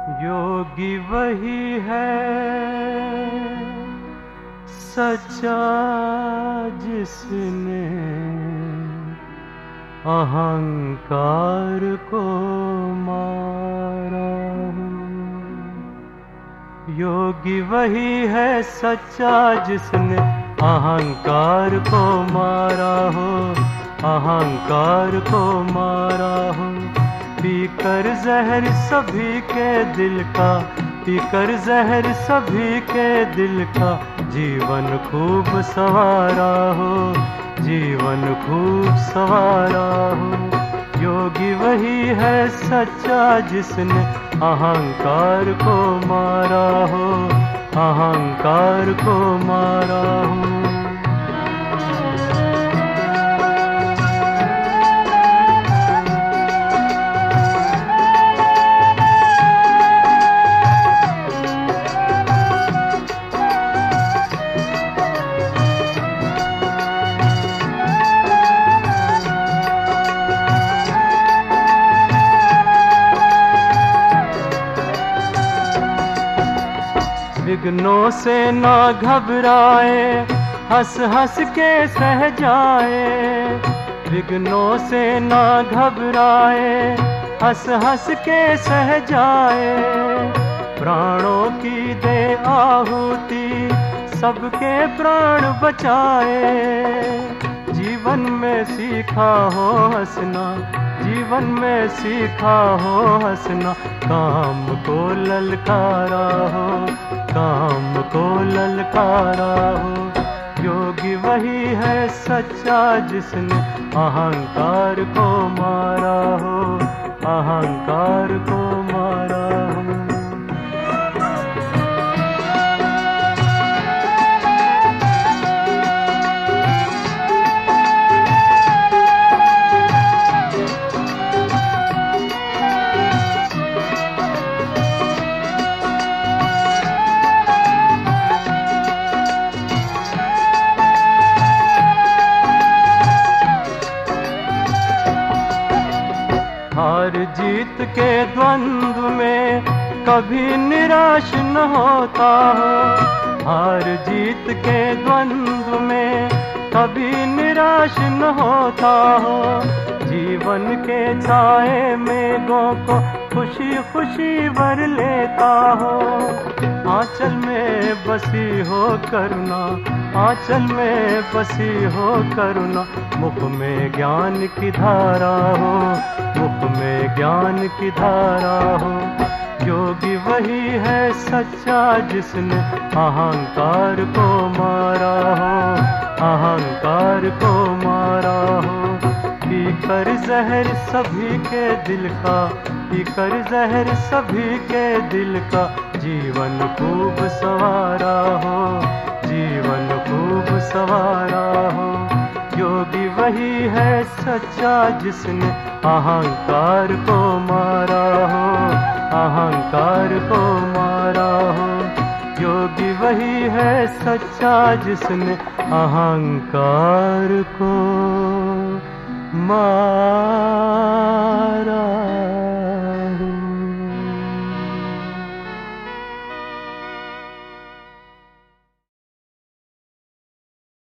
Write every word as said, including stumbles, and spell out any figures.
योगी वही है सच्चा जिसने अहंकार को मारा। योगी वही है सच्चा जिसने अहंकार को मारा हो, अहंकार को मारा हो। पीकर जहर सभी के दिल का, पीकर जहर सभी के दिल का, जीवन खूब सवारा हो, जीवन खूब सवारा हो। योगी वही है सच्चा जिसने अहंकार को मारा हो, अहंकार को मारा हो। विघ्नों से ना घबराए, हंस हंस के सह जाए। विघ्नों से ना घबराए, हंस हंस के सह जाए। प्राणों की दे आहुति, सबके प्राण बचाए। जीवन में सीखा हो हंसना, जीवन में सीखा हो हंसना। काम को ललकारा हो, काम को ललकारा हो। योगी वही है सच्चा जिसने अहंकार को मारा हो, अहंकार को मारा हो। हार जीत के द्वंद्व में कभी निराश न होता हो। हार जीत के द्वंद्व में कभी निराश न होता हो। जीवन के छाए मेघों को खुशी खुशी भर लेता हो। आंचल में बसी हो करुणा, आंचल में बसी हो करुणा। मुख में ज्ञान की धारा हो, मुख में ज्ञान की धारा हो। योगी वही है सच्चा जिसने अहंकार को मारा हो, अहंकार को मारा हो। पीकर जहर सभी के दिल का, पीकर जहर सभी के दिल का। जीवन खूब सवारा हो, जीवन खूब सवारा हो। योगी वही है सच्चा जिसने अहंकार को मारा हो, अहंकार को मारा हो। योगी वही है सच्चा जिसने अहंकार को मारा।